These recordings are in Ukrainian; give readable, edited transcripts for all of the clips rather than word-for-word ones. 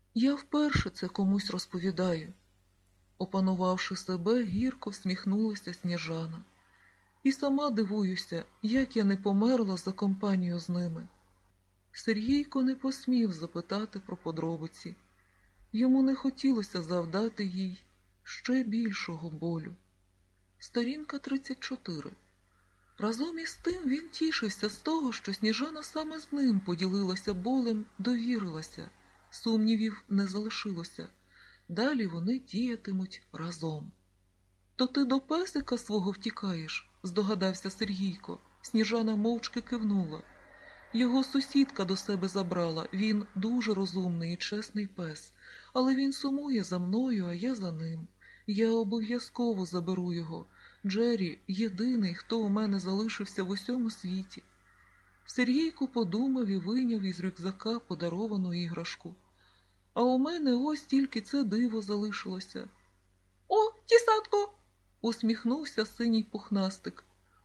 Я вперше це комусь розповідаю. Опанувавши себе, гірко всміхнулася Сніжана. І сама дивуюся, як я не померла за компанію з ними. Сергійко не посмів запитати про подробиці. Йому не хотілося завдати їй ще більшого болю. Сторінка 34. Разом із тим він тішився з того, що Сніжана саме з ним поділилася болем, довірилася. Сумнівів не залишилося. Далі вони діятимуть разом. «То ти до песика свого втікаєш?» – здогадався Сергійко. Сніжана мовчки кивнула. Його сусідка до себе забрала, він дуже розумний і чесний пес. Але він сумує за мною, а я за ним. Я обов'язково заберу його. Джері – єдиний, хто у мене залишився в усьому світі. Сергійко подумав і вийняв із рюкзака подаровану іграшку. А у мене ось тільки це диво залишилося. «О, тісатко!» – усміхнувся синій пухнастик.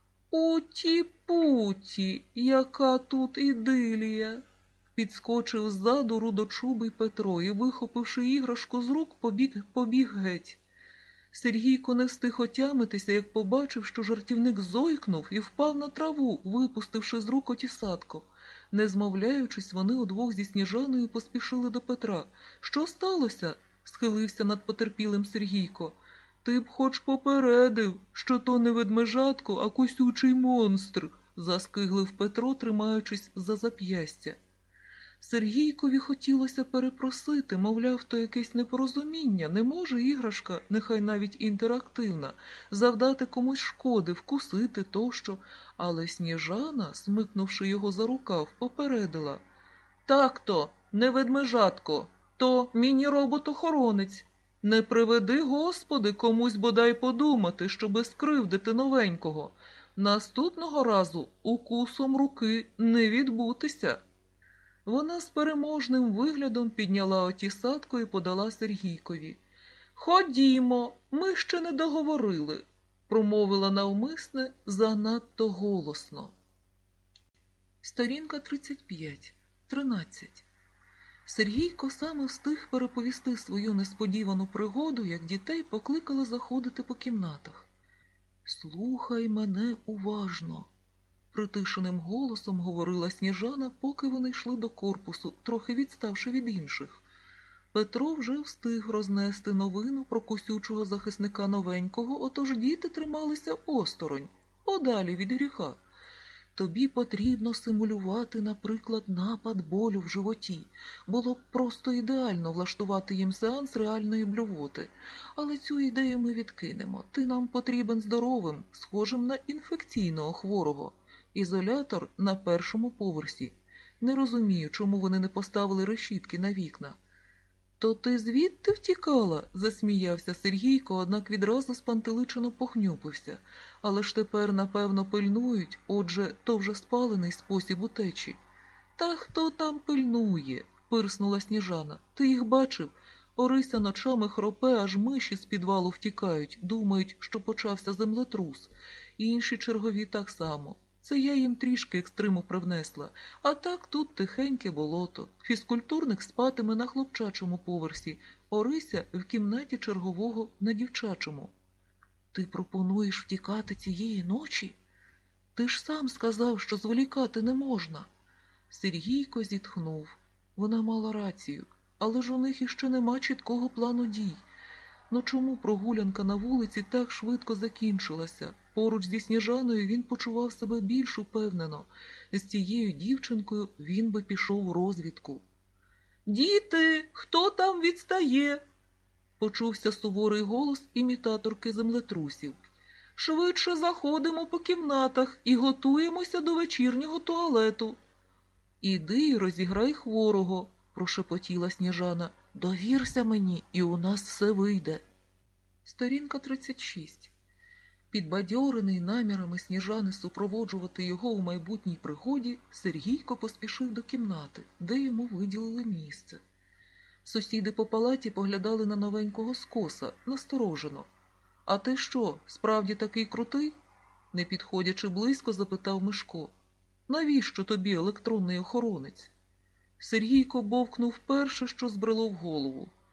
«Уті-путі, яка тут ідилія!» Підскочив ззаду рудочубий Петро і, вихопивши іграшку з рук, побіг геть. Сергійко не встиг отямитися, як побачив, що жартівник зойкнув і впав на траву, випустивши з рук отісатко. Не змовляючись, вони удвох зі Сніжаною поспішили до Петра. «Що сталося?» – схилився над потерпілим Сергійко. «Ти б хоч попередив, що то не ведмежатко, а кусючий монстр», – заскиглив Петро, тримаючись за зап'ястя. Сергійкові хотілося перепросити, мовляв, то якесь непорозуміння, не може іграшка, нехай навіть інтерактивна, завдати комусь шкоди, вкусити тощо, але Сніжана, смикнувши його за рукав, попередила. «Так-то, не ведмежатко, то міні-робот-охоронець. Не приведи, Господи, комусь бодай подумати, щоби скривдити новенького. Наступного разу укусом руки не відбутися». Вона з переможним виглядом підняла отісатку і подала Сергійкові. «Ходімо, ми ще не договорили», – промовила навмисне занадто голосно. Сторінка 35. 13. Сергійко саме встиг переповісти свою несподівану пригоду, як дітей покликали заходити по кімнатах. «Слухай мене уважно», – притишеним голосом говорила Сніжана, поки вони йшли до корпусу, трохи відставши від інших. Петро вже встиг рознести новину про кусючого захисника новенького, отож діти трималися осторонь, подалі від гріха. Тобі потрібно симулювати, наприклад, напад болю в животі. Було б просто ідеально влаштувати їм сеанс реальної блювоти. Але цю ідею ми відкинемо. Ти нам потрібен здоровим, схожим на інфекційного хворого. Ізолятор на першому поверсі. Не розумію, чому вони не поставили решітки на вікна. «То ти звідти втікала?» – засміявся Сергійко, однак відразу спантеличено похнюпився. «Але ж тепер, напевно, пильнують, отже, то вже спалений спосіб утечі». «Та хто там пильнує?» – пирснула Сніжана. «Ти їх бачив? Орися ночами хропе, аж миші з підвалу втікають, думають, що почався землетрус. І інші чергові так само. Це я їм трішки екстриму привнесла. А так тут тихеньке болото. Фізкультурник спатиме на хлопчачому поверсі, Орися в кімнаті чергового на дівчачому». «Ти пропонуєш втікати цієї ночі? Ти ж сам сказав, що зволікати не можна». Сергійко зітхнув. Вона мала рацію, але ж у них іще нема чіткого плану дій. Ну чому прогулянка на вулиці так швидко закінчилася? Поруч зі Сніжаною він почував себе більш упевнено. З цією дівчинкою він би пішов у розвідку. «Діти, хто там відстає?» – почувся суворий голос імітаторки землетрусів. «Швидше заходимо по кімнатах і готуємося до вечірнього туалету». «Іди й розіграй хворого», – прошепотіла Сніжана. «Довірся мені, і у нас все вийде». Сторінка 36. Підбадьорений намірами Сніжани супроводжувати його у майбутній пригоді, Сергійко поспішив до кімнати, де йому виділили місце. Сусіди по палаті поглядали на новенького скоса, насторожено. «А ти що, справді такий крутий?» – не підходячи близько, запитав Мишко. «Навіщо тобі електронний охоронець?» Сергійко бовкнув перше, що збрело в голову.